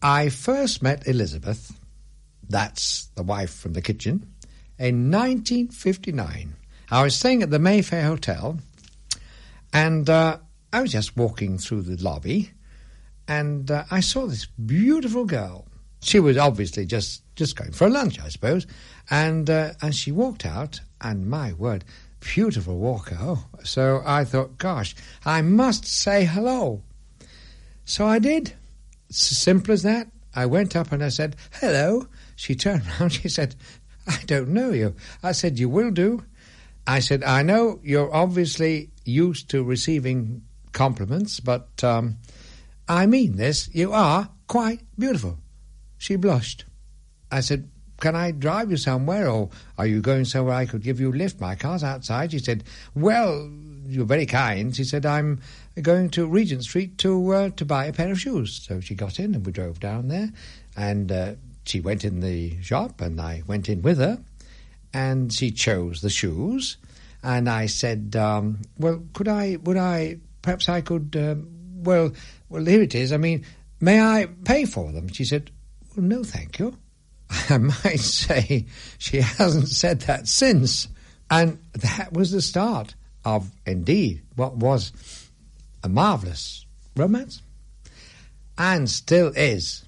I first met Elizabeth, that's the wife from the kitchen, in 1959. I was staying at the Mayfair Hotel, and I was just walking through the lobby, and I saw this beautiful girl. She was obviously just going for a lunch, I suppose, and she walked out, and my word, beautiful walker. Oh, so I thought, gosh, I must say hello. So I did. It's as simple as that. I went up and I said, hello. She turned around, she said, I don't know you. I said, you will do. I said, I know you're obviously used to receiving compliments, but I mean this. You are quite beautiful. She blushed. I said, can I drive you somewhere, or are you going somewhere I could give you a lift? My car's outside. She said, well, you're very kind. She said, I'm going to Regent Street to buy a pair of shoes. So she got in and we drove down there, and she went in the shop and I went in with her, and she chose the shoes, and I said, well, perhaps I could, well, here it is. I mean, may I pay for them? She said, well, no, thank you. I might say she hasn't said that since. And that was the start of, indeed, what was a marvellous romance. And still is.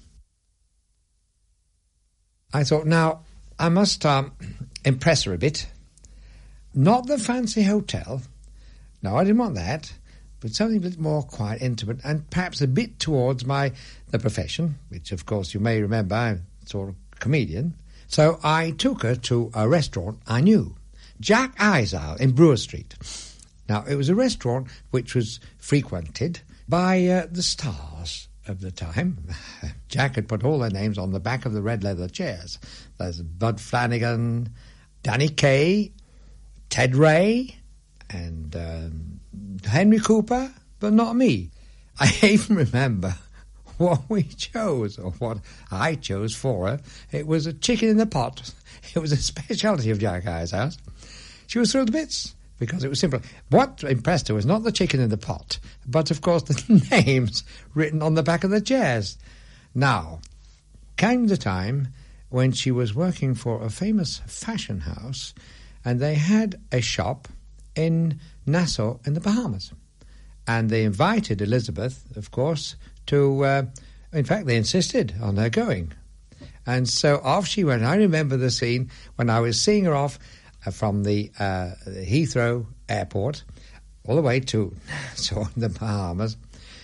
I thought, now, I must impress her a bit. Not the fancy hotel. No, I didn't want that. But something a bit more quiet, intimate, and perhaps a bit towards the profession, which, of course, you may remember, I'm sort of comedian. So I took her to a restaurant I knew, Jack Eisel in Brewer Street. Now, it was a restaurant which was frequented by the stars of the time. Jack had put all their names on the back of the red leather chairs. There's Bud Flanagan, Danny Kaye, Ted Ray, and Henry Cooper, but not me. I even remember what we chose, or what I chose for her. It was a chicken in the pot. It was a speciality of Jack Eisel. She was thrilled to bits, because it was simple. What impressed her was not the chicken in the pot, but, of course, the names written on the back of the chairs. Now, came the time when she was working for a famous fashion house, and they had a shop in Nassau in the Bahamas. And they invited Elizabeth, of course, to, in fact, they insisted on her going. And so off she went. I remember the scene when I was seeing her off from the Heathrow airport all the way to Nassau in the Bahamas.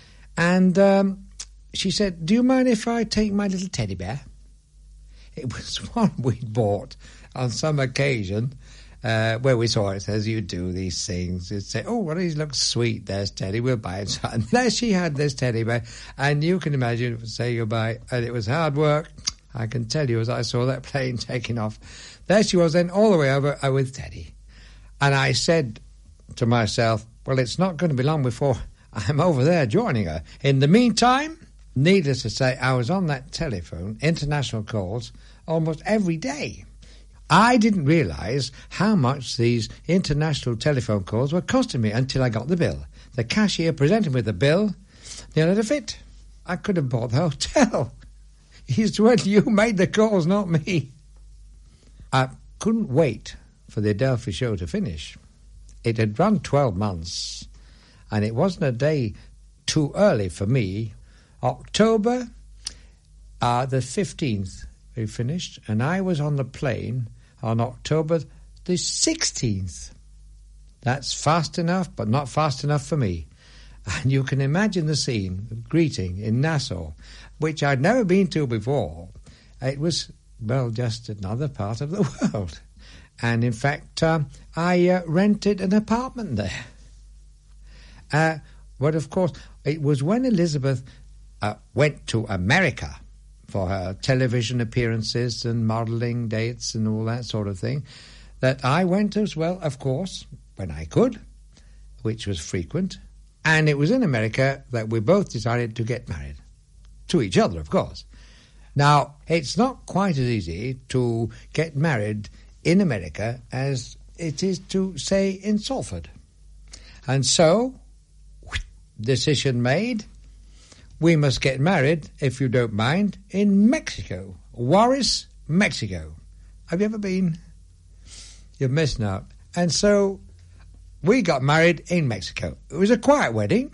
And she said, do you mind if I take my little teddy bear? It was one we'd bought on some occasion where we saw it, as you do these things. You'd say, oh, well, he looks sweet. There's Teddy. We'll buy it. And there she had this teddy bear. And you can imagine, say goodbye. And it was hard work. I can tell you, as I saw that plane taking off. There she was then, all the way over with Teddy. And I said to myself, well, it's not going to be long before I'm over there joining her. In the meantime, needless to say, I was on that telephone, international calls, almost every day. I didn't realise how much these international telephone calls were costing me until I got the bill. The cashier presented me with the bill. Nearly had a fit. I could have bought the hotel. He said, you made the calls, not me. I couldn't wait for the Adelphi show to finish. It had run 12 months, and it wasn't a day too early for me. October the 15th we finished, and I was on the plane on October the 16th. That's fast enough, but not fast enough for me. And you can imagine the scene of greeting in Nassau, which I'd never been to before. It was, well, just another part of the world. And in fact, I rented an apartment there. But of course, it was when Elizabeth went to America for her television appearances and modelling dates and all that sort of thing, that I went as well, of course, when I could, which was frequent. And it was in America that we both decided to get married. To each other, of course. Now, it's not quite as easy to get married in America as it is to, say, in Salford. And so, decision made, we must get married, if you don't mind, in Mexico. Juarez, Mexico. Have you ever been? You're missing out. And so we got married in Mexico. It was a quiet wedding.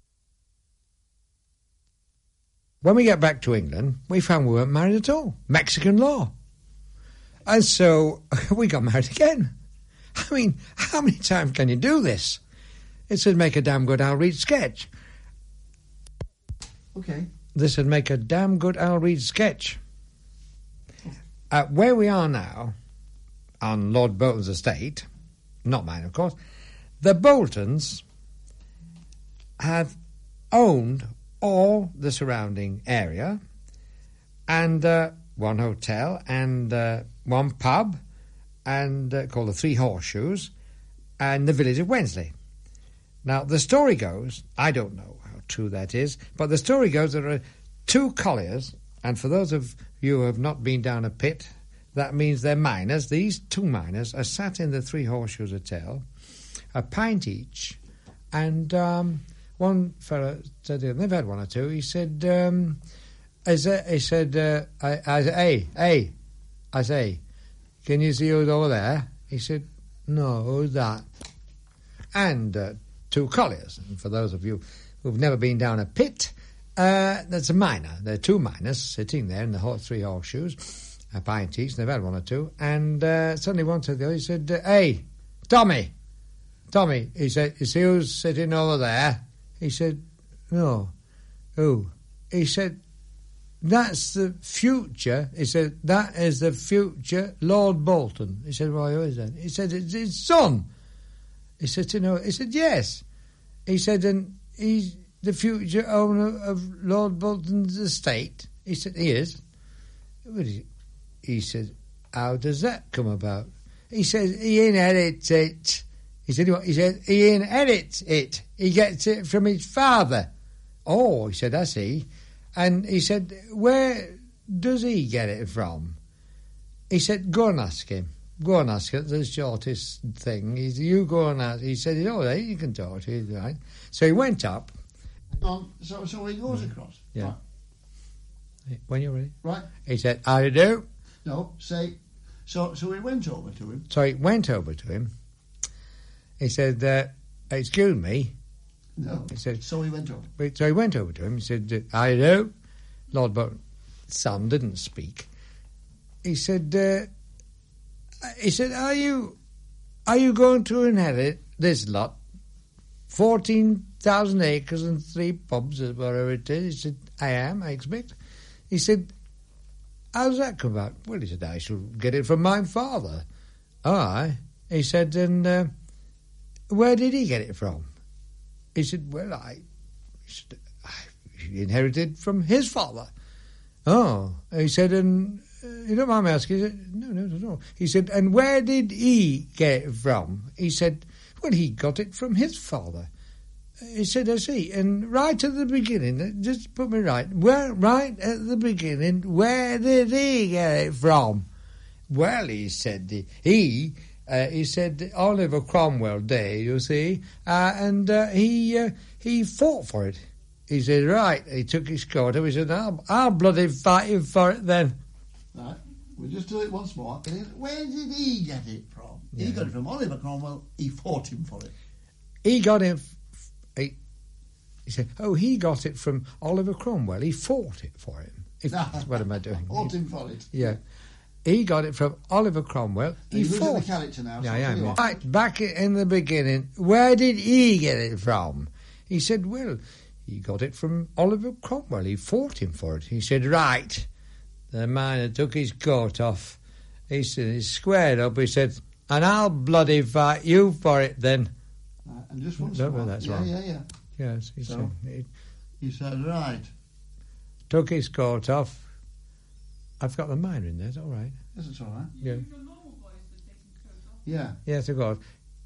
When we got back to England, we found we weren't married at all. Mexican law. And so we got married again. I mean, how many times can you do this? It would make a damn good Al Reed sketch. Okay. This would make a damn good Al Reed sketch. Where we are now, on Lord Bolton's estate, not mine, of course, the Boltons have owned all the surrounding area, and one hotel, and one pub, and called the Three Horseshoes, and the village of Wensley. Now, the story goes, I don't know how true that is, but the story goes there are two colliers, and for those of you who have not been down a pit, that means they're miners. These two miners are sat in the Three Horseshoes Hotel, a pint each, and one fellow said, they've had one or two, he said, I say, can you see who's over there? He said, no, who's that? And two colliers. And for those of you who've never been down a pit, that's a miner. There are two miners sitting there in the Three Horseshoes, a pint each, and they've had one or two. And suddenly one said to the other, he said, hey, Tommy, he said, you see who's sitting over there? He said, no. Who? He said, that's the future. He said, that is the future Lord Bolton. He said, why, who is that? He said, it's his son. He said, he said, yes. He said, and he's the future owner of Lord Bolton's estate. He said, he is. He said, how does that come about? He said, he inherits it. He said, what? He said, he inherits it. He gets it from his father. Oh, he said, I see. And he said, where does he get it from? He said, go and ask him. Go and ask him. The shortest thing. You go and ask. He said, oh, you can talk to him, right? So he went up. So he goes across. Yeah. Right. When you're ready. Right. He said, I do. No, say, so he went over to him. So he went over to him. He said, excuse me. No. He said, so he went over. So he went over to him. He said, I do. Lord Bolton's son didn't speak. He said, are you going to inherit this lot? 14,000 acres and 3 pubs, or whatever it is. He said, I am, I expect. He said, how does that come about? Well, he said, I shall get it from my father. Oh, aye. He said, and where did he get it from? He said, well, I inherited from his father. Oh. He said, and you don't mind me asking? He said, no. He said, and where did he get it from? He said, well, he got it from his father. He said, I see. And right at the beginning, just put me right, right at the beginning, where did he get it from? Well, he said, he said Oliver Cromwell Day, you see, and he fought for it. He said, right, he took his coat off, he said, I'll bloody fight him for it then. Right, we'll just do it once more. Where did he get it from? Yeah. He got it from Oliver Cromwell, he fought him for it. He got it, he said, he got it from Oliver Cromwell, he fought it for him. What am I doing? Fought him for it. Yeah. He got it from Oliver Cromwell. He fought the character now. Yeah, yeah. Right, back in the beginning, where did he get it from? He said, well, he got it from Oliver Cromwell. He fought him for it. He said, right. The miner took his coat off. He said, he squared up. He said, and I'll bloody fight you for it then. And just once more. That's wrong. Yeah. Yes, he said, right. Took his coat off. I've got the miner in there, it's all right. Yes, it's all right. Yeah. Yeah. Yes, of course.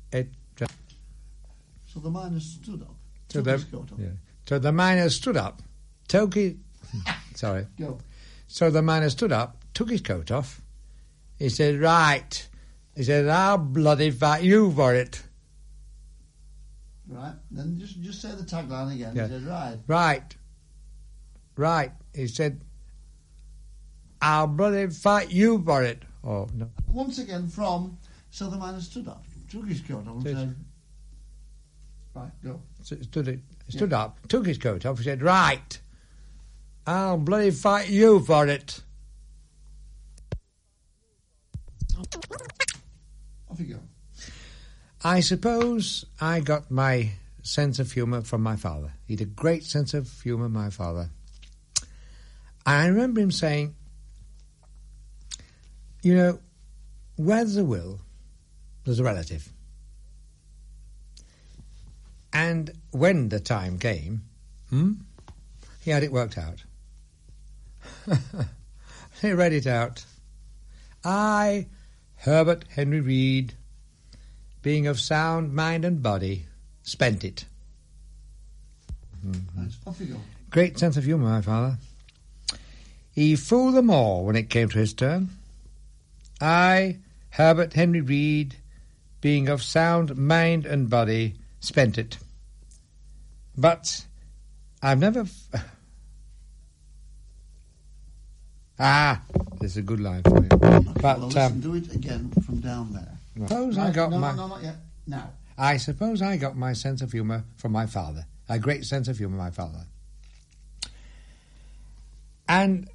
So the miner stood up. So the miner stood up. Sorry. Go. So the miner stood up, took his coat off. He said, right. He said, I'll bloody fight you for it. Right. Then just say the tagline again. Yeah. He said, right. Right. right. He said, I'll bloody fight you for it. Oh, no. Once again from... So the man stood up, took his coat off and said... Right, go. Stood up, took his coat off and said, right, I'll bloody fight you for it. Off you go. I suppose I got my sense of humour from my father. He had a great sense of humour, my father. I remember him saying, you know, where there's a will, there's a relative. And when the time came, he had it worked out. He read it out. I, Herbert Henry Reed, being of sound mind and body, spent it. Nice. Off you go. Great sense of humour, my father. He fooled them all when it came to his turn. I, Herbert Henry Reed, being of sound mind and body, spent it. But I've never... this is a good line for you. But But listen, do it again from down there. Suppose Right, I got no, my... No, not yet. Now. I suppose I got my sense of humour from my father. A great sense of humour, my father. And...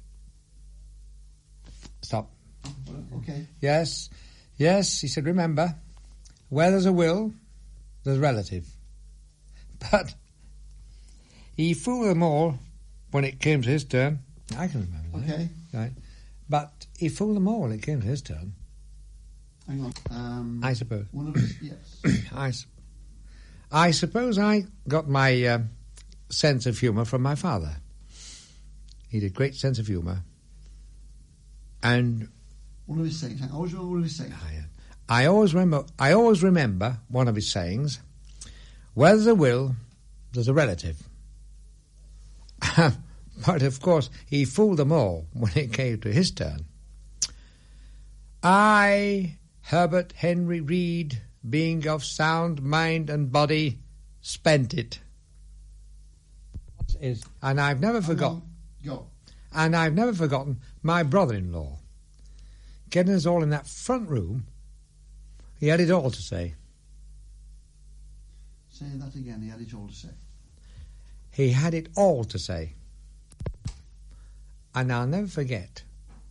Stop. Okay. Yes, he said, remember, where there's a will, there's a relative. But he fooled them all when it came to his turn. I can remember that. Okay. Right. But he fooled them all when it came to his turn. Hang on. I suppose. One of us, yes. I suppose I got my sense of humour from my father. He had a great sense of humour. And... One of his sayings. I always remember one of his sayings. I always remember one of his sayings. Where there's a will, there's a relative. But, of course, he fooled them all when it came to his turn. I, Herbert Henry Reed, being of sound mind and body, spent it. And I've never forgotten... Go. And I've never forgotten my brother-in-law. Getting us all in that front room, he had it all to say. Say that again, he had it all to say. He had it all to say. And I'll never forget.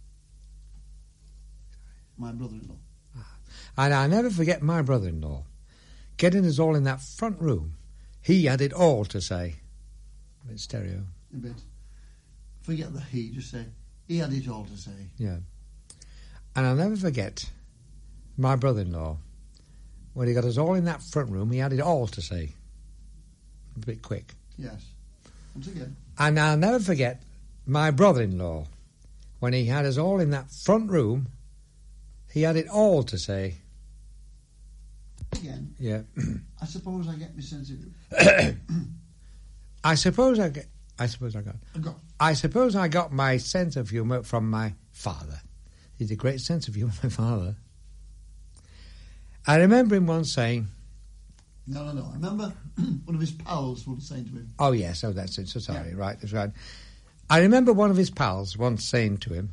My brother-in-law. And I'll never forget my brother-in-law. Getting us all in that front room, he had it all to say. A bit stereo. A bit. Forget the he, just say, he had it all to say. Yeah. And I'll never forget my brother-in-law. When he got us all in that front room, he had it all to say. A bit quick. Yes. Once again. And I'll never forget my brother-in-law. When he had us all in that front room, he had it all to say. Again. Yeah. I suppose I get my sense of... I suppose I got my sense of humour from my father. He had a great sense of humour, my father. I remember him once saying... No. I remember one of his pals once saying to him... Oh, yes. Oh, that's it. So sorry. Yeah. Right, that's right. I remember one of his pals once saying to him,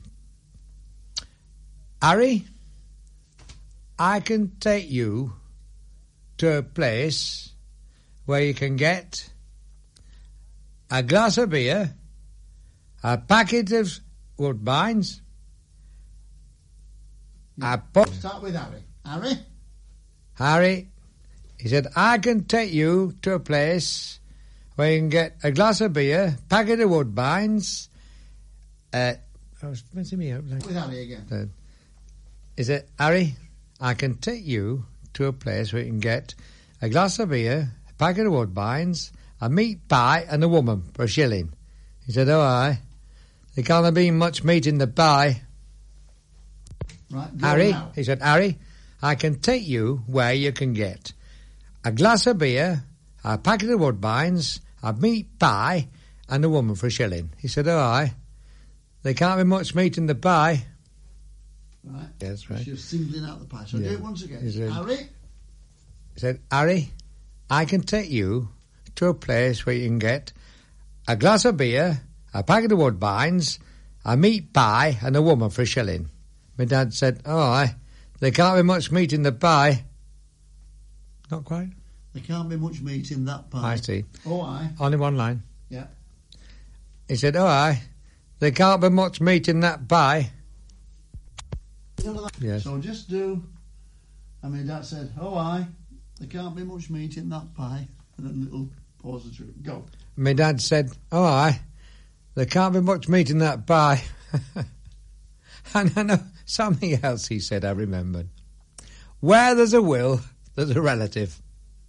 Harry, I can take you to a place where you can get a glass of beer, a packet of Woodbines, Start with Harry. Harry, he said, I can take you to a place where you can get a glass of beer, packet of Woodbines. With Harry again. Is it, Harry, I can take you to a place where you can get a glass of beer, a packet of Woodbines, a meat pie and a woman for a shilling. He said, oh, aye. There can't have been much meat in the pie. Right, Harry, now. he said, Harry, I can take you where you can get a glass of beer, a packet of Woodbines, a meat pie and a woman for a shilling. He said, oh, aye. There can't be much meat in the pie. Right. Yes, right. She was singling out the pie. So Yeah. do it once again. He said- Harry. He said, Harry, I can take you to a place where you can get a glass of beer, a packet of Woodbines, a meat pie and a woman for £1. My dad said, oh, aye, there can't be much meat in the pie. Not quite. There can't be much meat in that pie. I see. Oh, aye. Only one line. Yeah. He said, oh, aye, there can't be much meat in that pie. Yes. So just do... And my dad said, oh, aye, there can't be much meat in that pie. And then a little pause and trip. Go. My dad said, oh, aye, there can't be much meat in that pie. And I know something else he said I remembered. Where there's a will, there's a relative.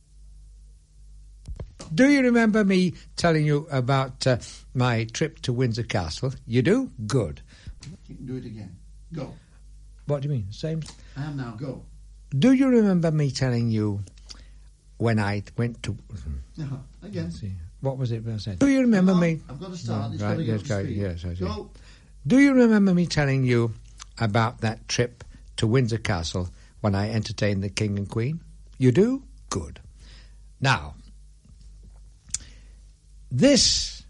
Do you remember me telling you about my trip to Windsor Castle? You do? Good. You can do it again. Go. What do you mean? Same? I am now. Go. Do you remember me telling you when I went to... Again. Let's see. What was it I said? Do you remember me... I've got to start. It's right, got to yes, go to speed. yes, I see. Go. Do you remember me telling you about that trip to Windsor Castle when I entertained the King and Queen? You do? Good. Now, this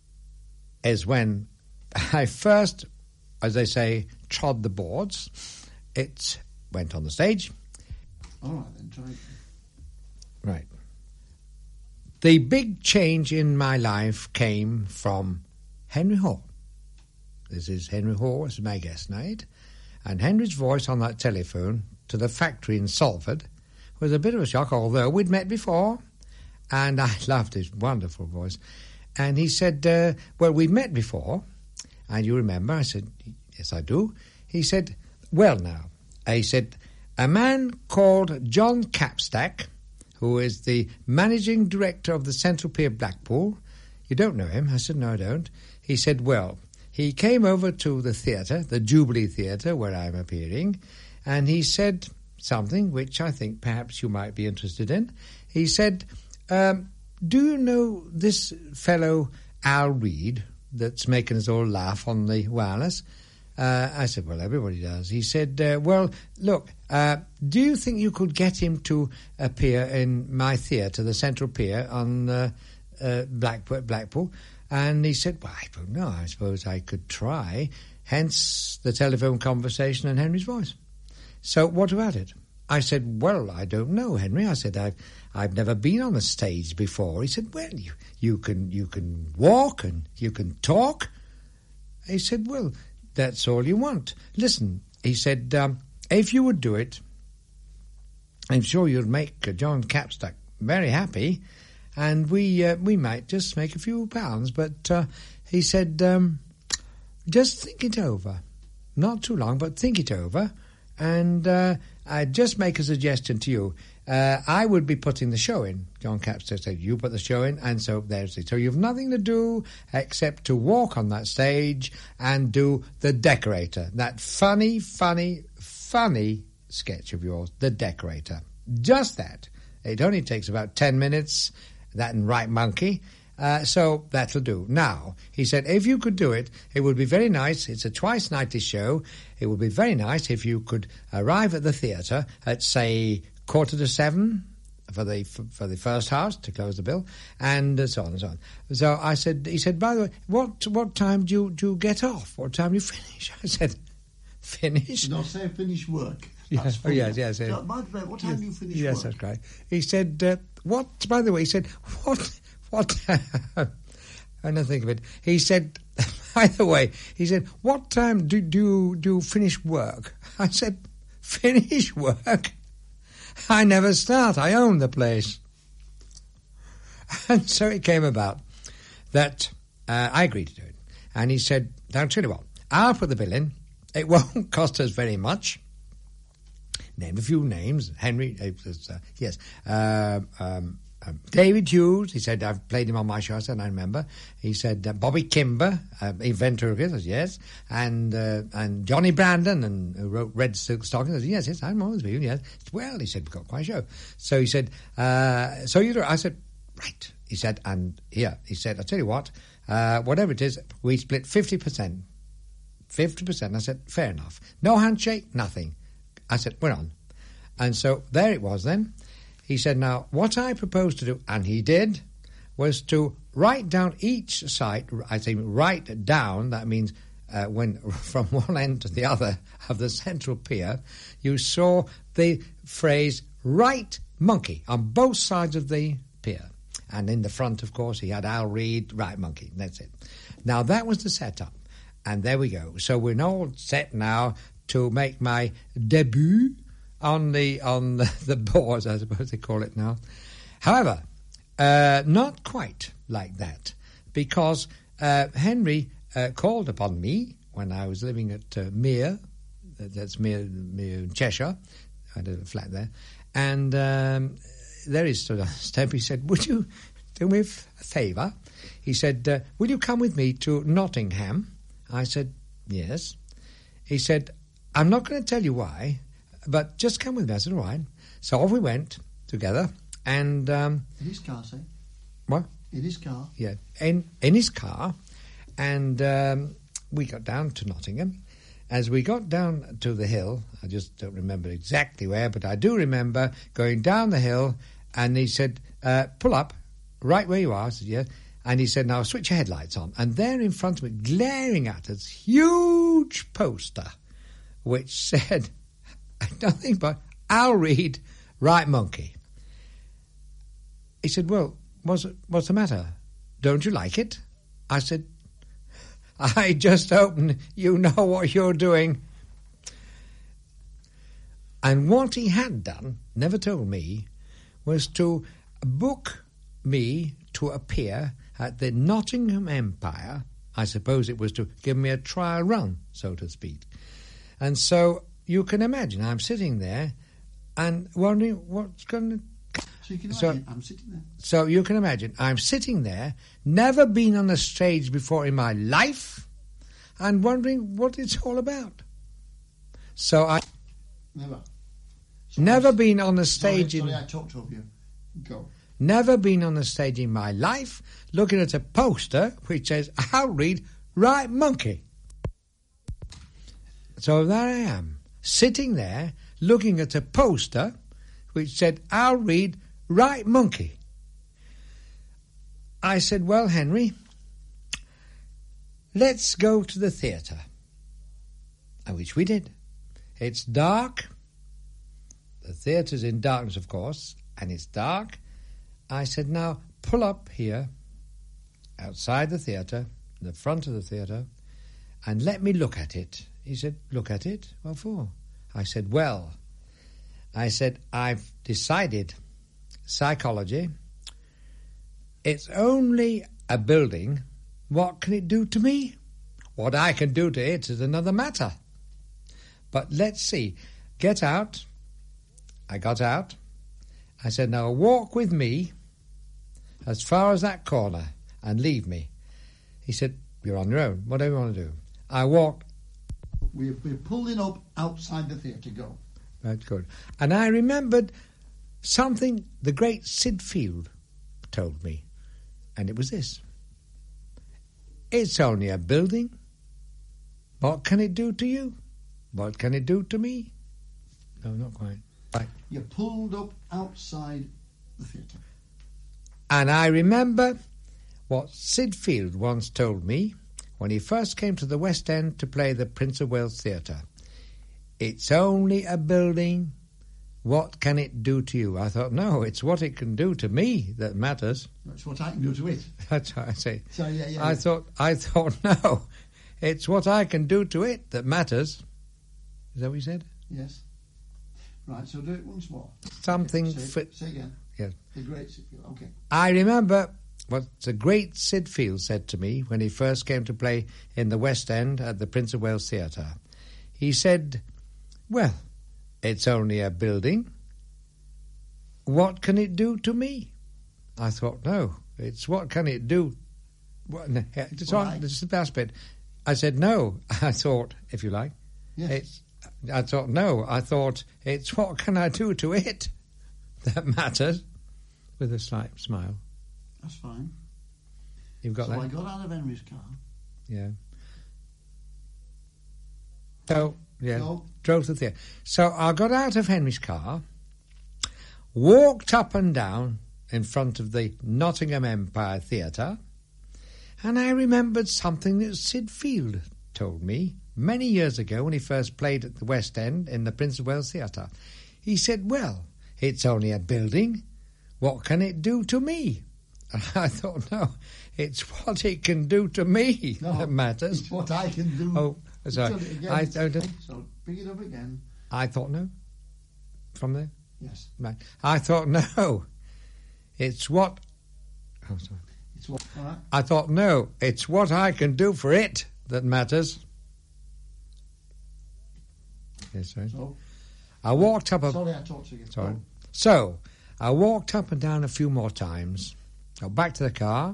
is when I first, as they say, trod the boards. It went on the stage. All right, then, try it. Right. The big change in my life came from Henry Hall. This is Henry Hall, this is my guest night. And Henry's voice on that telephone to the factory in Salford was a bit of a shock, although we'd met before. And I loved his wonderful voice. And he said, well, we met before. And you remember? I said, yes, I do. He said, well, now. He said, a man called John Capstack, who is the managing director of the Central Pier Blackpool. You don't know him? I said, no, I don't. He said, well, he came over to the theatre, the Jubilee Theatre, where I'm appearing, and he said something which I think perhaps you might be interested in. He said, do you know this fellow Al Reid that's making us all laugh on the wireless? I said, well, everybody does. He said, well, look, do you think you could get him to appear in my theatre, the Central Pier on Blackpool? And he said, well, I don't know. I suppose I could try. Hence the telephone conversation and Henry's voice. So what about it? I said, well, I don't know, Henry. I said, I've never been on a stage before. He said, well, you can walk and you can talk. He said, well, that's all you want. Listen, he said, if you would do it, I'm sure you'd make John Capstack very happy, and we might just make a few pounds. But he said, just think it over. Not too long, but think it over. And I'd just make a suggestion to you. I would be putting the show in. John Capstack said, you put the show in, and so there's it. So you've nothing to do except to walk on that stage and do The Decorator. That funny sketch of yours, The Decorator. Just that. It only takes about 10 minutes, that and Right Monkey. So that'll do. Now, he said, if you could do it, it would be very nice. It's a twice-nightly show. It would be very nice if you could arrive at the theatre at, say, 6:45 for the first house to close the bill, and so on and so on. So I said, he said, by the way, what time do you get off? What time do you finish? I said, finish? No, say finish work. Yes, oh, yes. So, by the way, what time do you finish work? Yes, that's right. He said, by the way, he said, what, and I think of it, he said, by the way, he said, what time do you finish work? I said, finish work? I never start. I own the place. And so it came about that I agreed to do it. And he said, I'll tell you what, I'll put the bill in. It won't cost us very much. Named a few names. Henry, yes. David Hughes, he said, I've played him on my show, I said, I remember. He said, Bobby Kimber, Ventura, yes, and Johnny Brandon, and who wrote Red Silk Stockings. I said, yes, I'm always with you, yes. Well, he said, we've got quite a show. So he said, so you do it? I said, right. He said, and here, he said, I'll tell you what, whatever it is, we split 50%. 50%. I said, fair enough. No handshake, nothing. I said, we're on. And so there it was then. He said, now, what I proposed to do, and he did, was to right down each side, I say right down, that means when from one end to the other of the central pier, you saw the phrase "Right Monkey" on both sides of the pier. And in the front, of course, he had Al Reed, Right Monkey. That's it. Now, that was the setup. And there we go. So we're all set now to make my debut on the boards, I suppose they call it now. However, not quite like that, because Henry called upon me when I was living at Mere, that's Mere in Cheshire. I had a flat there. And there he stood on the step. He said, "Would you do me a favour?" He said, "Will you come with me to Nottingham?" I said, "Yes." He said, "I'm not going to tell you why, but just come with me." I said, "All right." So off we went together. And in his car, say? What? In his car? Yeah, in his car. And we got down to Nottingham. As we got down to the hill, I just don't remember exactly where, but I do remember going down the hill, and he said, "Pull up, right where you are." I said, "Yeah." And he said, "Now switch your headlights on." And there in front of me, glaring at us, huge poster, which said nothing but "Al Reed, Right Monkey." He said, "Well, what's the matter? Don't you like it?" I said, "I just hope you know what you're doing." And what he had done, never told me, was to book me to appear at the Nottingham Empire. I suppose it was to give me a trial run, so to speak. And so you can imagine, I'm sitting there and wondering what's going to... So you can imagine, I'm sitting there. So you can imagine, I'm sitting there, never been on a stage before in my life, and wondering what it's all about. So I... Never. Never been on a stage Sorry, I talked over you. Go. Never been on a stage in my life, looking at a poster which says, "Al Reed, Right Monkey." So there I am, sitting there, looking at a poster which said, "Al Reed, Right Monkey." I said, "Well, Henry, let's go to the theatre." Which we did. It's dark. The theatre's in darkness, of course, and it's dark. I said, "Now, pull up here, outside the theatre, in the front of the theatre, and let me look at it." He said, "Look at it? What for?" I said, "Well," I said, "I've decided psychology. It's only a building. What can it do to me? What I can do to it is another matter. But let's see. Get out." I got out. I said, "Now walk with me as far as that corner and leave me." He said, "You're on your own. Whatever you want to do." I walked. We're pulling up outside the theatre. Go. That's good. And I remembered something the great Sid Field told me, and it was this: "It's only a building. What can it do to you? What can it do to me?" No, not quite. Right. You pulled up outside the theatre. And I remember what Sid Field once told me when he first came to the West End to play the Prince of Wales Theatre. "It's only a building. What can it do to you?" I thought, no, it's what it can do to me that matters. That's what I can do to it. That's what I say. So, yeah. I thought, no, it's what I can do to it that matters. Is that what you said? Yes. Right, so do it once more. Something... Say again. Yes. The great Sid Field. Okay. I remember what the great Sid Field said to me when he first came to play in the West End at the Prince of Wales Theatre. He said, "Well, it's only a building. What can it do to me?" I thought, no, it's what can it do... It's on the last bit. I said, no, I thought, if you like. Yes. I thought, it's what can I do to it that matters, with a slight smile. That's fine. You've got that? So I got out of Henry's car. Yeah. So, yeah, No. drove to the theatre. So I got out of Henry's car, walked up and down in front of the Nottingham Empire Theatre, And I remembered something that Sid Field told me many years ago when he first played at the West End in the Prince of Wales Theatre. He said, well, it's only a building. What can it do to me? And I thought, no, it's what it can do to me that matters. It's what I can do. Oh, sorry. So pick it up again. I thought no. From there? Yes. Right. I thought no. It's what... Oh, sorry. It's what... All right. I thought, no, it's what I can do for it that matters. Yes, sorry. So, I walked up... sorry, I talked to you. Sorry. Oh. So, I walked up and down a few more times, got back to the car,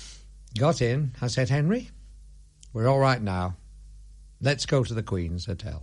got in. I said, Henry, we're all right now. Let's go to the Queen's Hotel.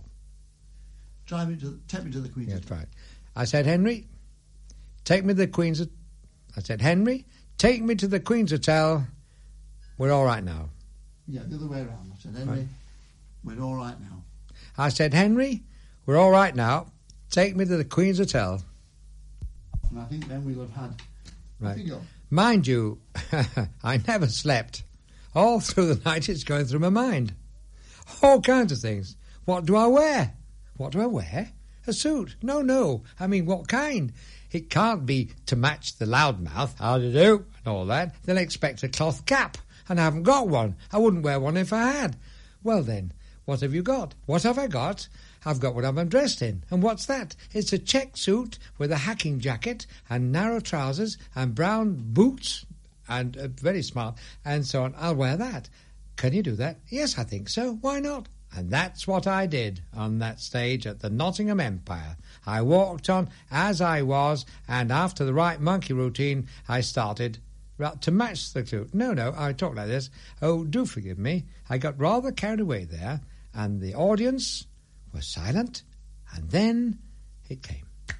Take me to the Queen's That's Hotel. right. I said, Henry, take me to the Queen's... I said, Henry, take me to the Queen's Hotel. We're all right now. Yeah, the other way around. I said, Henry, Right. we're all right now. I said, Henry, we're all right now. Take me to the Queen's Hotel. And I think then we'll have had... Right. Bingo. Mind you, I never slept. All through the night it's going through my mind. All kinds of things. What do I wear? What do I wear? A suit. No. I mean, what kind? It can't be to match the loudmouth, how do you do, and all that. They'll expect a cloth cap, and I haven't got one. I wouldn't wear one if I had. Well then, what have you got? What have I got? I've got what I'm dressed in. And what's that? It's a check suit with a hacking jacket and narrow trousers and brown boots and very smart and so on. I'll wear that. Can you do that? Yes, I think so. Why not? And that's what I did on that stage at the Nottingham Empire. I walked on as I was, and after the right monkey routine, I started to match the suit. No, I talk like this. Oh, do forgive me. I got rather carried away there, and the audience was silent, and then it came.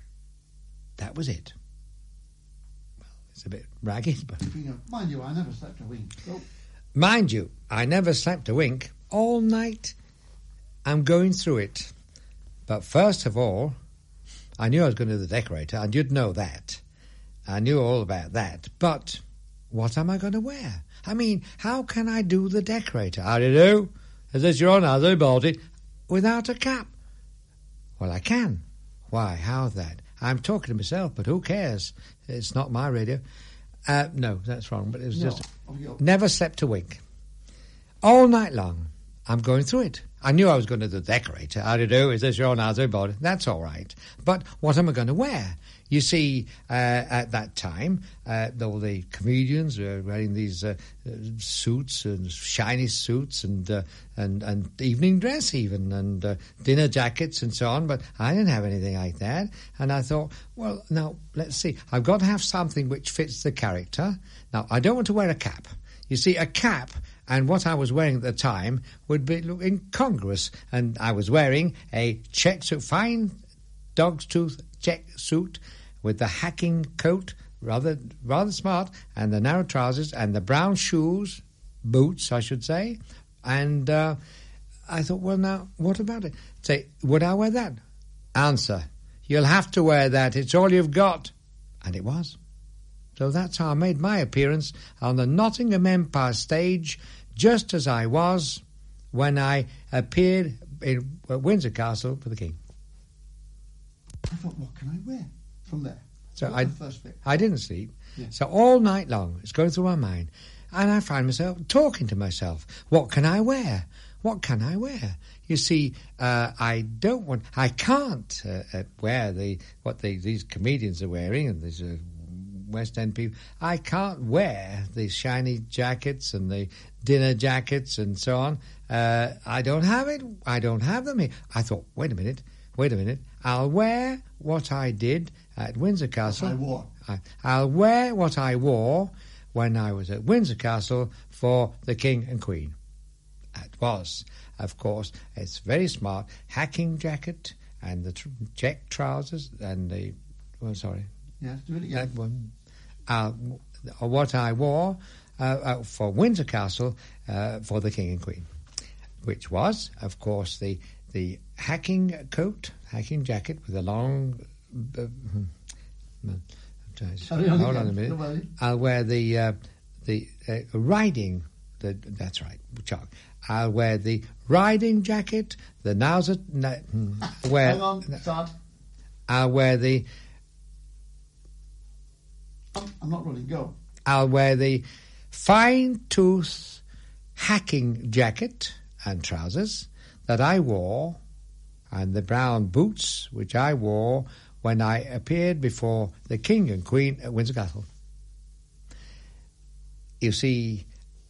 That was it. Well, it's a bit ragged, but... Mind you, I never slept a wink. So. Mind you, I never slept a wink. All night, I'm going through it. But first of all, I knew I was going to do the decorator, and you'd know that. I knew all about that. But what am I going to wear? I mean, how can I do the decorator? How do you do? Is this your honour, everybody? Without a cap. Well, I can. Why, how that? I'm talking to myself, but who cares? It's not my radio. No, that's wrong, but it was just... Never slept a wink. All night long, I'm going through it. I knew I was going to do the decorator. How do you do? Is this your honour, everybody? That's all right. But what am I going to wear? You see, at that time, all the comedians were wearing these suits and shiny suits and evening dress even and dinner jackets and so on. But I didn't have anything like that. And I thought, well, now, let's see. I've got to have something which fits the character. Now, I don't want to wear a cap. You see, a cap and what I was wearing at the time would be incongruous. And I was wearing a check suit, fine dog's tooth check suit with the hacking coat, rather smart, and the narrow trousers and the brown shoes, boots, I should say. And I thought, well, now, what about it? Say, would I wear that? Answer, you'll have to wear that. It's all you've got. And it was. So that's how I made my appearance on the Nottingham Empire stage, just as I was when I appeared in Windsor Castle for the King. I thought, what can I wear from there? So First bit. I didn't sleep. Yeah. So all night long, it's going through my mind. And I find myself talking to myself. What can I wear? What can I wear? You see, I can't wear what these comedians are wearing and these West End people. I can't wear these shiny jackets and the dinner jackets and so on. I don't have it. I don't have them here. I thought, wait a minute. I'll wear what I did at Windsor Castle. What I wore. I'll wear what I wore when I was at Windsor Castle for the King and Queen. It was, of course, it's very smart. Hacking jacket and the check trousers and the... Well, sorry. Yes, do it again. That one. What I wore for Windsor Castle for the King and Queen, which was, of course, the hacking coat, hacking jacket with a long... hold on a minute. I'll wear the riding That's right, Chuck. I'll wear the riding jacket, the trouser. Hang on, start. I'll wear the. I'm not running. Go. I'll wear the fine-tooth hacking jacket and trousers that I wore, and the brown boots which I wore when I appeared before the King and Queen at Windsor Castle. You see,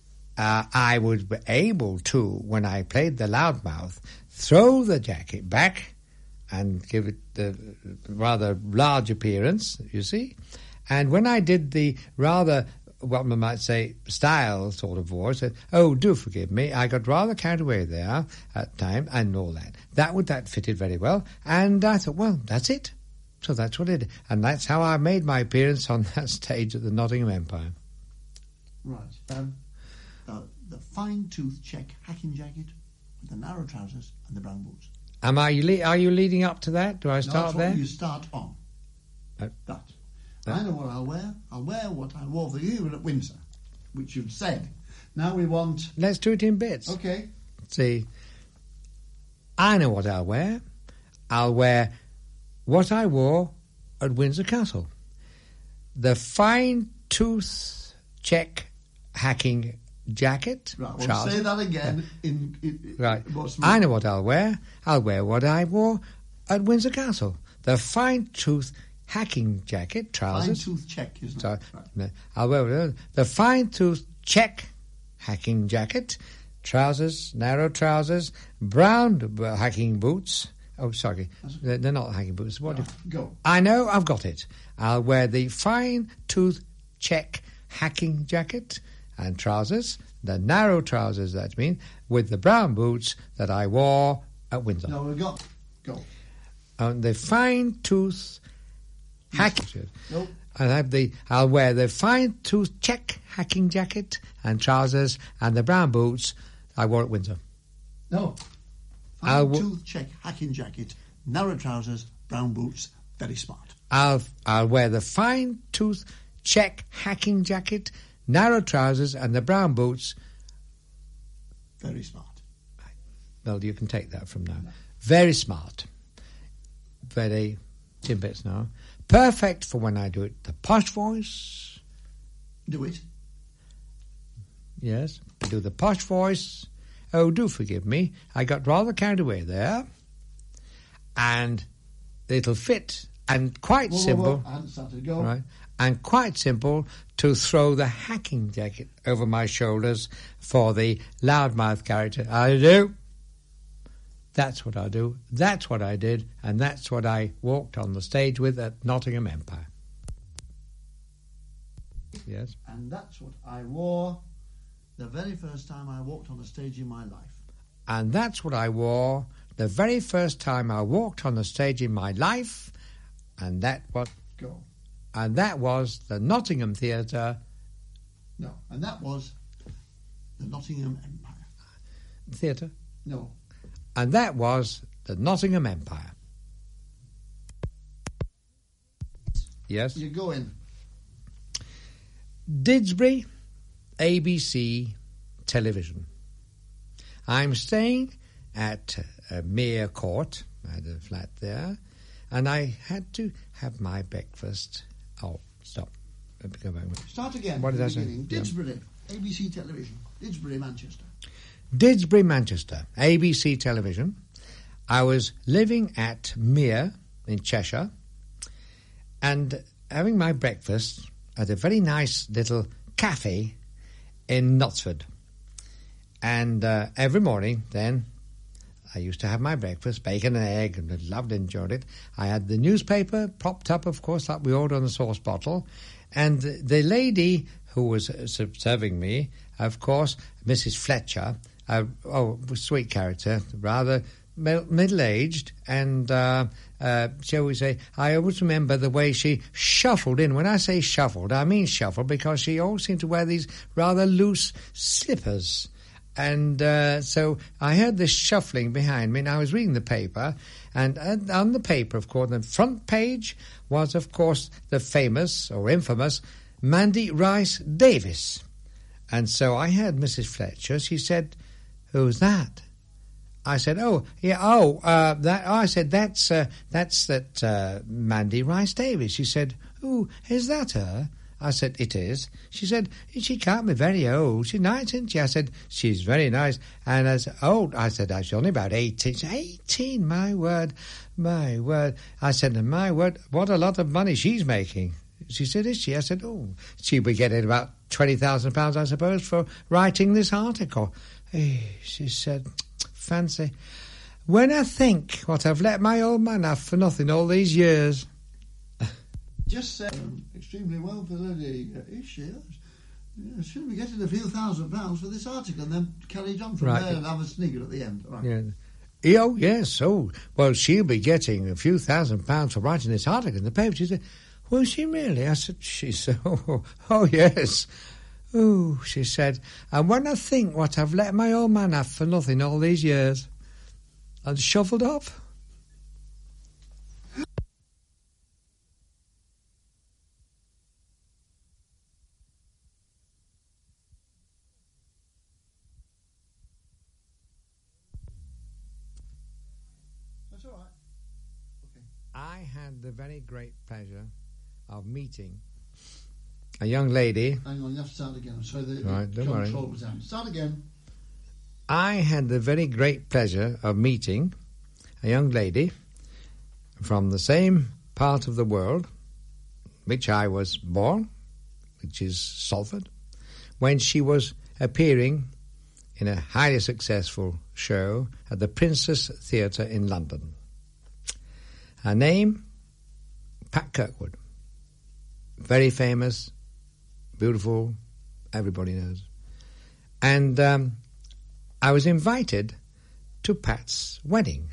I was able to, when I played the loudmouth, throw the jacket back and give it the rather large appearance, you see. And when I did the rather, what one might say, style sort of voice, oh, do forgive me, I got rather carried away there at the time and all that. That fitted very well. And I thought, well, that's it. So that's what it is. And that's how I made my appearance on that stage at the Nottingham Empire. Right. The fine-tooth check hacking jacket with the narrow trousers and the brown boots. Are you leading up to that? Do I start there? You start on. That. I know what I'll wear. I'll wear what I wore for you at Windsor, which you've said. Now we want... Let's do it in bits. Okay. See, I know what I'll wear. I'll wear what I wore at Windsor Castle. The fine-tooth check hacking jacket. Right, well, say that again. Right. I know what I'll wear. I'll wear what I wore at Windsor Castle. The fine-tooth hacking jacket, trousers. Fine-tooth check, isn't it? Right. No, I'll wear the fine-tooth check hacking jacket, trousers, narrow trousers, brown hacking boots. Oh, sorry, they're not hacking boots. What? Go. I know, I've got it. I'll wear the fine-tooth check hacking jacket and trousers, the narrow trousers, that mean, with the brown boots that I wore at Windsor. No, we've got... Go. The fine-tooth hacking... Nope. I'll wear the fine-tooth check hacking jacket and trousers and the brown boots I wore at Windsor. No. Fine-tooth check hacking jacket, narrow trousers, brown boots, very smart. I'll wear the fine-tooth check hacking jacket, narrow trousers and the brown boots. Very smart. Well, you can take that from now. No. Very smart. Very timbits now. Perfect for when I do it. The posh voice. Do it. Yes, do the posh voice. Oh, do forgive me. I got rather carried away there. And it'll fit and quite simple. I hadn't started. Go. Right. And quite simple to throw the hacking jacket over my shoulders for the loudmouth character. I do. That's what I do. That's what I did. And that's what I walked on the stage with at Nottingham Empire. Yes. And that's what I wore the very first time I walked on a stage in my life. And that's what I wore the very first time I walked on the stage in my life. And that what... Go. And that was the Nottingham Theatre. No, and that was the Nottingham Empire. Theatre? No. And that was the Nottingham Empire. Yes? You go in. Didsbury, ABC Television. I'm staying at Mere Court. I had a flat there. And I had to have my breakfast. Oh, stop. Let me go back. Start again. What did I say? Didsbury, ABC Television. Didsbury, Manchester. Didsbury, Manchester, ABC Television. I was living at Mere in Cheshire and having my breakfast at a very nice little cafe in Knutsford. And every morning then I used to have my breakfast, bacon and egg, and I loved and enjoyed it. I had the newspaper propped up, of course, like we ordered on the sauce bottle. And the lady who was serving me, of course, Mrs. Fletcher, sweet character, rather middle-aged, and shall we say, I always remember the way she shuffled in. When I say shuffled, I mean shuffled, because she always seemed to wear these rather loose slippers. And so I heard this shuffling behind me, and I was reading the paper, and on the paper, of course, the front page was, of course, the famous or infamous Mandy Rice Davis. And so I heard Mrs. Fletcher. She said, "Who's that?" I said, I said, that's that Mandy Rice Davies. She said, "Oh, is that her?" I said, "It is." She said, "She can't be very old. She's nice, isn't she?" I said, "She's very nice." And I said, "Oh," I said, "she's only about 18. She said, 18, my word. I said, "My word, what a lot of money she's making." She said, "Is she?" I said, "Oh, she'll be getting about £20,000, I suppose, for writing this article." She said, "Fancy. When I think what I've let my old man have for nothing all these years." Just said extremely well for Lady Ishi. Shouldn't be getting a few £1,000s for this article and then carry on from there and have a snigger at the end. Right. Yeah. Oh, yes. Oh, well, she'll be getting a few £1,000s for writing this article in the paper. She said, "Will she really?" I said, "She said, oh, yes." "Oh," she said, "and when I think what I've let my old man have for nothing all these years," and shuffled off. That's all right. Okay. I had the very great pleasure of meeting a young lady. Hang on, you have to start again. I'm sorry, Right, don't worry. control was down. Start again. I had the very great pleasure of meeting a young lady from the same part of the world which I was born, which is Salford, when she was appearing in a highly successful show at the Princess Theatre in London. Her name, Pat Kirkwood. Very famous, beautiful, everybody knows. And I was invited to Pat's wedding.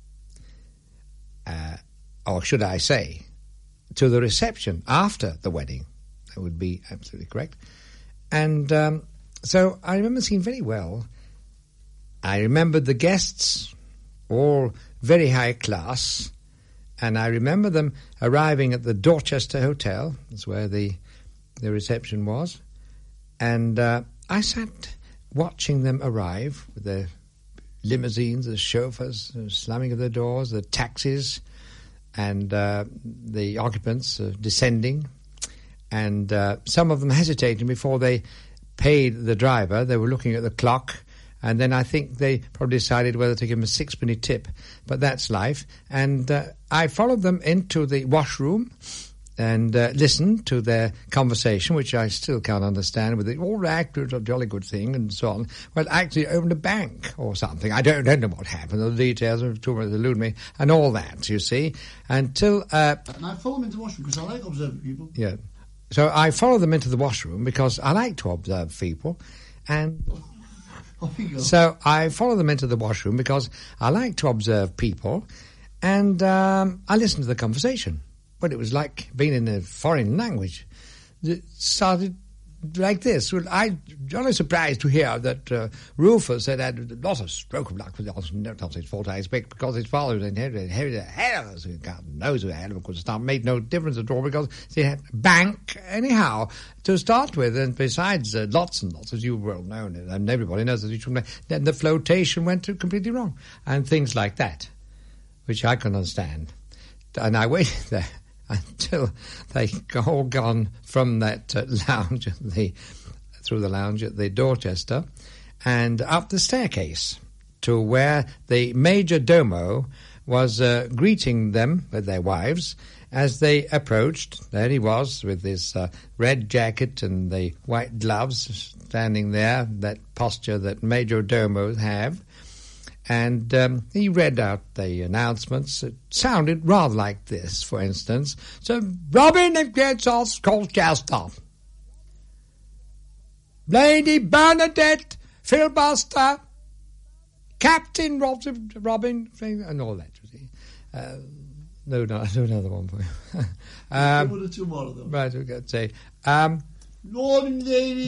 Or should I say, to the reception after the wedding. That would be absolutely correct. And so I remember seeing very well. I remembered the guests, all very high class, and I remember them arriving at the Dorchester Hotel. That's where the reception was. And I sat watching them arrive with their limousines, the chauffeurs, the slamming of the doors, the taxis, and the occupants descending, and some of them hesitating before they paid the driver. They were looking at the clock, and then I think they probably decided whether to give him a sixpenny tip, but that's life. And I followed them into the washroom and listened to their conversation, which I still can't understand, with it all accurate, a jolly good thing, and so on. Well, actually opened a bank or something. I don't know what happened. The details are too much to elude me, and all that, you see, until... and I follow them into the washroom because I like observing people. Yeah. So I follow them into the washroom because I like to observe people, and... So I follow them into the washroom because I like to observe people, and I listen to the conversation. But it was like being in a foreign language. It started like this. Well, I'm jolly surprised to hear that Rufus had a lot of stroke of luck. Not his fault, I expect, because his father was inherited a hell of a... God knows a hell of a good start. Made no difference at all because he had a bank anyhow to start with. And besides, lots and lots, as you well know, and everybody knows that then the flotation went completely wrong. And things like that, which I can understand. And I waited there until they all gone from that lounge through the lounge at the Dorchester and up the staircase to where the major domo was greeting them with their wives as they approached. There he was with his red jacket and the white gloves standing there, that posture that major domos have. And he read out the announcements. It sounded rather like this, for instance. So, Robin and Pietros Colchester. Lady Bernadette Filbuster. Captain Robin, and all that, you see. No, I'll do another one for you. One or two more of them. Right, we've got to say. Lord and Lady,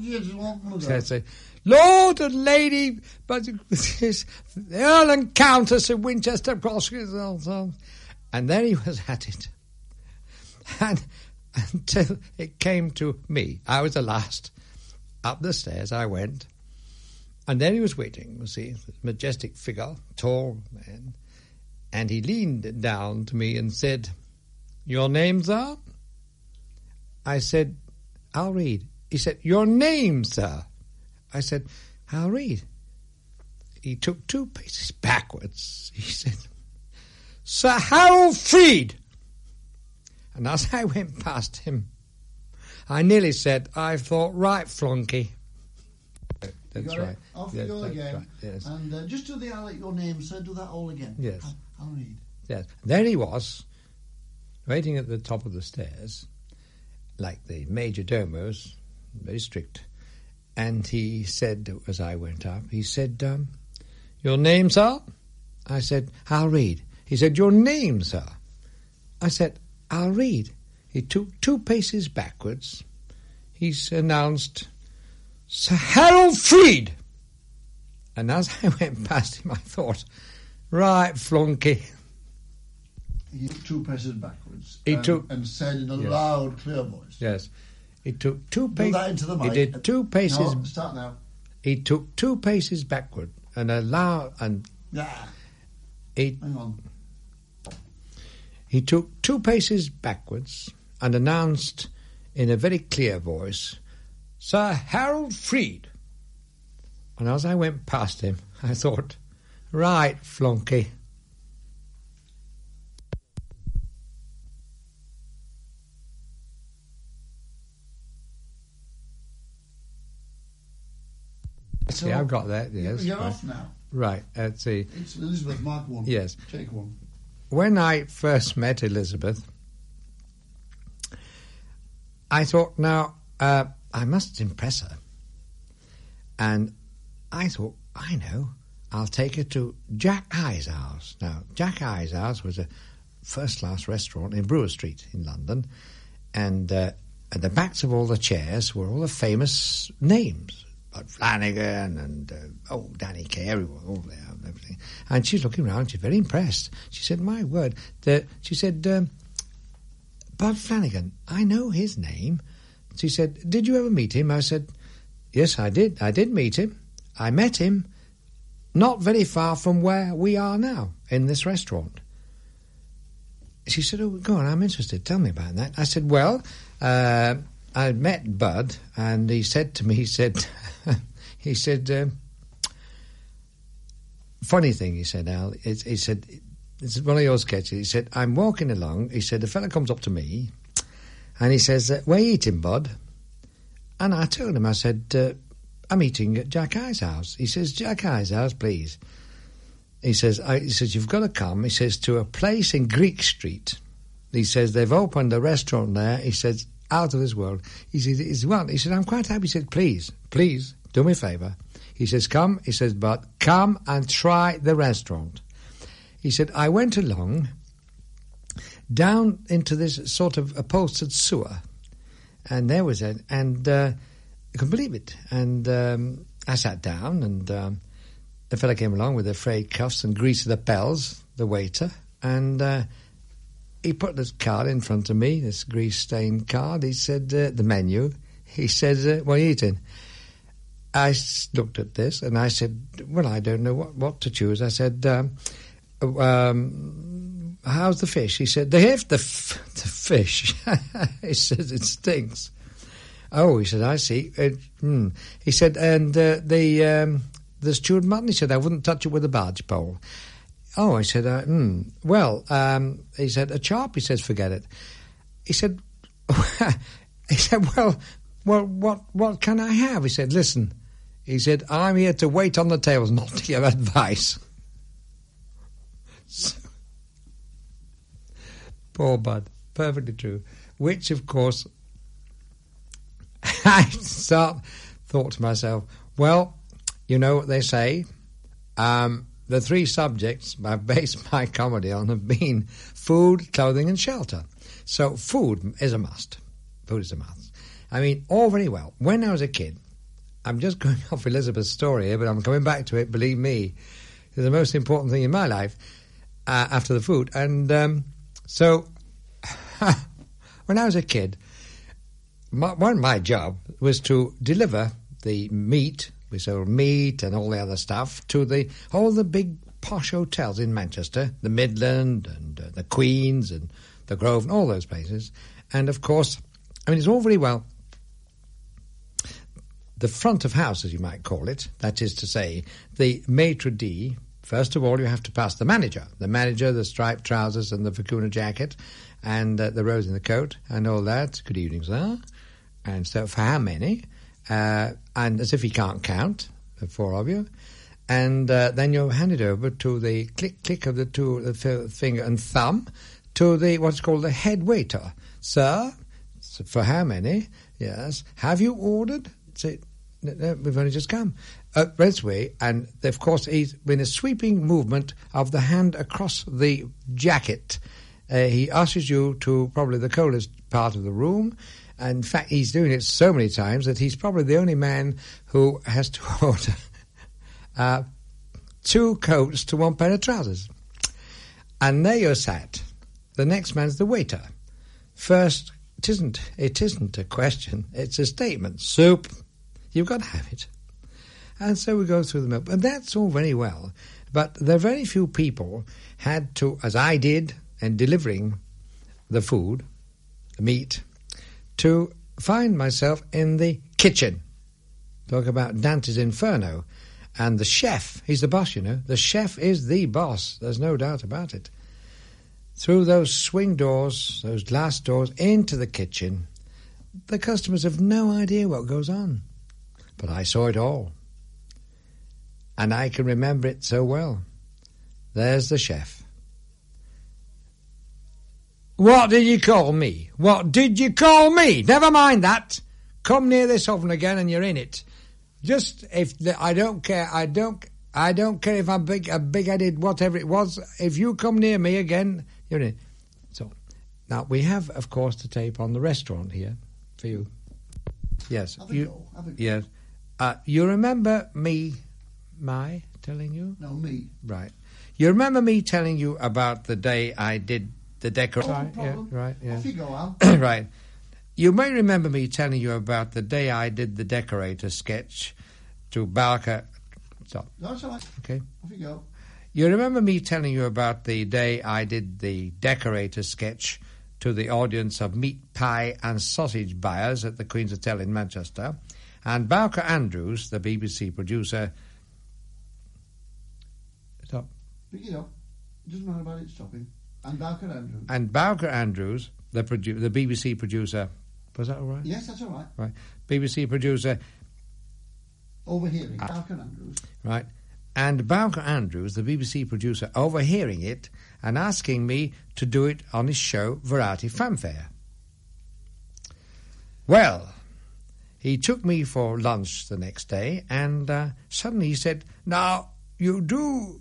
Lord and Lady, but the Earl and Countess of Winchester Crossfield, and there he was at it. And until it came to me, I was the last. up the stairs I went, and there he was waiting, you see, majestic figure, tall man, and he leaned down to me and said, "Your name, sir?" I said, "I'll read." He said, "Your name, sir?" I said, "I'll read." He took 2 paces backwards. He said, "Sir Harold Freed." And as I went past him, I nearly said, "I thought, right, flunky." That's right. Off you go again. Right. Yes. And just do the your name, sir. Do that all again. Yes. I'll read. Yes. There he was, waiting at the top of the stairs, like the major domos, very strict. And he said, as I went up, he said, "Your name, sir?" I said, "I'll read." He said, "Your name, sir?" I said, "I'll read." He took 2 paces backwards. He announced, "Sir Harold Freed." And as I went past him, I thought, right, flunky. He took 2 paces backwards. And said in a loud, clear voice. Yes. He took 2 paces. Do that into the mic. He did 2 paces. No, start now. He took 2 paces backward and allowed and. Yeah. Hang on. He took 2 paces backwards and announced in a very clear voice, "Sir Harold Freed." And as I went past him, I thought, right, flunky. See, I've got that, yes. You're right. off now. Right, let's see. It's Elizabeth, Mark 1. Yes. Take 1. When I first met Elizabeth, I thought, now, I must impress her. And I thought, I know, I'll take her to Jack Eye's house. Now, Jack Eye's house was a first-class restaurant in Brewer Street in London, and at the backs of all the chairs were all the famous names. Bud Flanagan and Danny Carey were all there and everything. And she's looking around, she's very impressed. She said, "My word," she said, "Bud Flanagan, I know his name." She said, "Did you ever meet him?" I said, "Yes, I did. I did meet him. I met him not very far from where we are now, in this restaurant." She said, "Oh, go on, I'm interested. Tell me about that." I said, "Well, I met Bud, and he said to me, he said, funny thing, he said, Al, he said, this is one of your sketches, he said, I'm walking along, he said, a fella comes up to me, and he says, where you eating, Bud? And I told him, I said, I'm eating at Jack Eye's house. He says, Jack Eye's house, please. He says, you've got to come, he says, to a place in Greek Street. He says, they've opened a restaurant there. He says, out of this world. He said, I'm quite happy. He said, please, do me a favour. He says, come. He says, but come and try the restaurant. He said, I went along down into this sort of upholstered sewer, and there was I couldn't believe it. And I sat down, and the fella came along with the frayed cuffs and grease of the bells, the waiter, and he put this card in front of me, this grease-stained card. He said, the menu. He said, what are you eating? I looked at this, and I said, well, I don't know what to choose. I said, how's the fish? He said, the fish. He said, it stinks. Oh, he said, I see. He said, and the stewed mutton? He said, I wouldn't touch it with a barge pole. Oh, I said, well, he said, a chop? He says, forget it. He said, well, what can I have? He said, listen. He said, I'm here to wait on the tables, not to give advice. So, poor Bud, perfectly true. Which, of course, I thought to myself, well, you know what they say, the 3 subjects I've based my comedy on have been food, clothing and shelter. So food is a must. Food is a must. I mean, all very well. When I was a kid, I'm just going off Elizabeth's story here, but I'm coming back to it, believe me. It's the most important thing in my life after the food. And so when I was a kid, my job was to deliver the meat. We sold meat and all the other stuff to all the big posh hotels in Manchester, the Midland and the Queen's and the Grove and all those places. And, of course, I mean, it's all very well. The front of house, as you might call it, that is to say, the maitre d', first of all, you have to pass the manager, the striped trousers and the vicuna jacket and the rose in the coat and all that. Good evening, sir. And so for how many? And as if he can't count, the four of you. And then you're handed over to the click of the finger and thumb to what's called the head waiter. Sir, for how many? Yes. Have you ordered? Say, no, we've only just come. Raceway, and of course he's been a sweeping movement of the hand across the jacket. He ushers you to probably the coldest part of the room. In fact, he's doing it so many times that he's probably the only man who has to order 2 coats to 1 pair of trousers. And there you're sat. The next man's the waiter. First, it isn't a question, it's a statement. Soup. You've got to have it. And so we go through the milk. And that's all very well. But there are very few people had to, as I did, in delivering the food, the meat, to find myself in the kitchen. Talk about Dante's Inferno. And the chef, he's the boss, you know. The chef is the boss. There's no doubt about it. Through those swing doors, those glass doors, into the kitchen, the customers have no idea what goes on. But I saw it all. And I can remember it so well. There's the chef. What did you call me? What did you call me? Never mind that. Come near this oven again and you're in it. I don't care. I don't care if I'm big-headed, whatever it was. If you come near me again, you're in it. So, now we have, of course, the tape on the restaurant here for you. Yes. Have a go. Yes. You remember my telling you? No, me. Right. You remember me telling you about the day I did the decoration? No problem. Yeah, right, yeah. Off you go, Al. Right. You may remember me telling you about the day I did the decorator sketch to Bowker. Stop. No, it's all right. Okay. Off you go. You remember me telling you about the day I did the decorator sketch to the audience of meat pie and sausage buyers at the Queen's Hotel in Manchester, and Bowker Andrews, the BBC producer... Stop. Pick it up. It doesn't matter about it stopping. And Bowker Andrews. And Bowker Andrews, the BBC producer... Was that all right? Yes, that's all right. Right. BBC producer... Overhearing. Bowker Andrews. Right. And Bowker Andrews, the BBC producer, overhearing it and asking me to do it on his show, Variety Fanfare. Well, he took me for lunch the next day, and suddenly he said, "Now, you do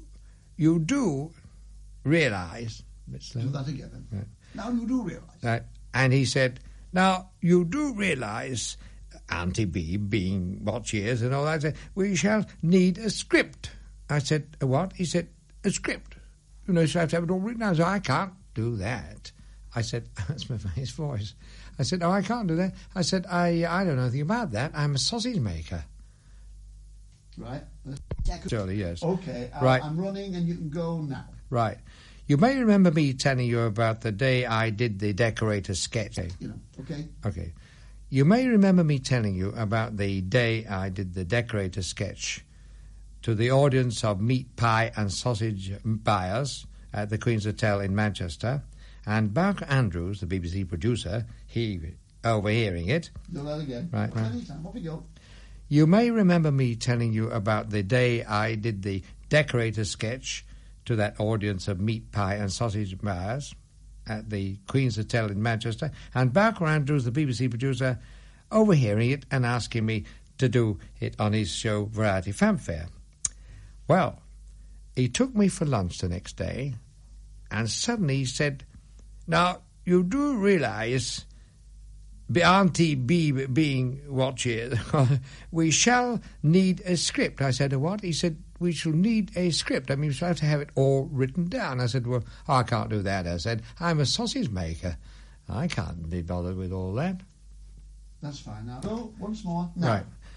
realise..." Do that again. Right. Now you do realise. Right. And he said, "Now, you do realise, Auntie B being what she is and all that, we shall need a script." I said, "A what?" He said, "A script. You know, so I have to have it all written down." So I can't do that. I said, that's his voice. I said, "Oh, I can't do that." I said, I don't know anything about that. I'm a sausage maker. Right. Surely, yes. Okay, right. I'm running and you can go now. Right. You may remember me telling you about the day I did the decorator sketch. You know, okay. Okay. You may remember me telling you about the day I did the decorator sketch to the audience of meat pie and sausage buyers at the Queen's Hotel in Manchester, and Bowker Andrews, the BBC producer, he overhearing it. Do that again. Right. Off we go. You may remember me telling you about the day I did the decorator sketch to that audience of meat pie and sausage buyers at the Queen's Hotel in Manchester, and Bowker Andrews, the BBC producer, overhearing it and asking me to do it on his show Variety Fanfare. Well, he took me for lunch the next day, and suddenly he said, "Now, you do realise, Auntie B being what she is, we shall need a script." I said, "A what?" He said, "We shall need a script. I mean, we shall have to have it all written down." I said, "Well, I can't do that." I said, "I'm a sausage maker. I can't be bothered with all that." That's fine. Now, go once more. Now. Right.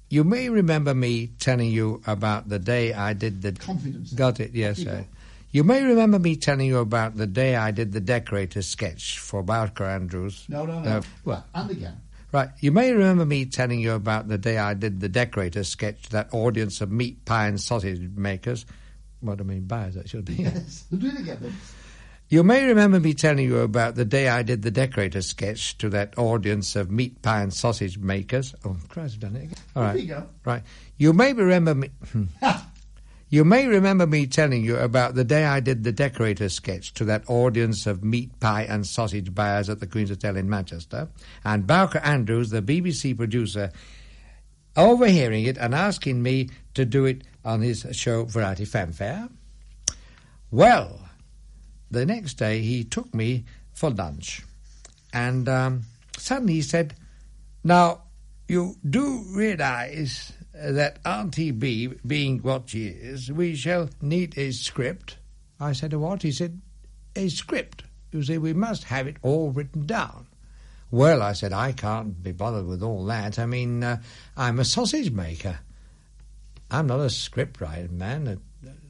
you may remember me telling you about the day I did the... Confidence. Got it, yes, sir. You may remember me telling you about the day I did the decorator sketch for Bowker Andrews. No. Well, and again. Right. You may remember me telling you about the day I did the decorator sketch to that audience of meat pie and sausage makers. What I mean, buyers, that should be. Yes. Do it again, then. You may remember me telling you about the day I did the decorator sketch to that audience of meat pie and sausage makers. Oh, Christ, I've done it again. All right. There you go. Right. You may remember me... You may remember me telling you about the day I did the decorator sketch to that audience of meat pie and sausage buyers at the Queen's Hotel in Manchester, and Bowker Andrews, the BBC producer, overhearing it and asking me to do it on his show Variety Fanfare. Well, the next day he took me for lunch, and suddenly he said, "Now, you do realise that Auntie B, being what she is, we shall need a script." I said, "A what?" He said, "A script. You see, we must have it all written down." Well, I said, I can't be bothered with all that. I mean, I'm a sausage maker. I'm not a script writer, man.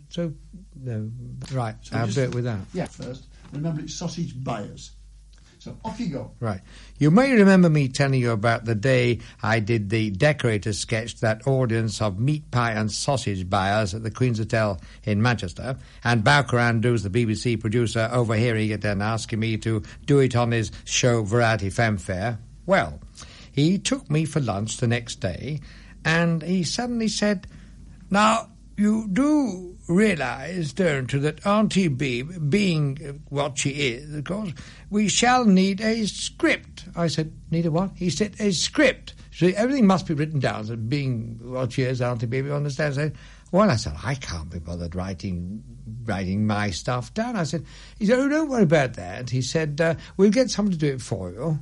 Right, so I'll do it with that. Yeah, first, remember it's sausage buyers. So off you go. Right. You may remember me telling you about the day I did the decorator sketch to that audience of meat pie and sausage buyers at the Queen's Hotel in Manchester, and Bowker Andrews, the BBC producer, overhearing it and asking me to do it on his show Variety Fanfare. Well, he took me for lunch the next day, and he suddenly said, "Now, you do realise, don't you, that Auntie B, being what she is, of course, we shall need a script." I said, "Need a what?" He said, "A script. So everything must be written down, so being what she is, Auntie B, you understand?" I said, well, I said, I can't be bothered writing my stuff down. I said, he said, "Oh, don't worry about that." He said, "We'll get someone to do it for you.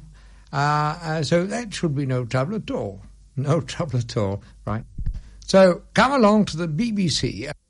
So that should be no trouble at all." No trouble at all, right? So come along to the BBC.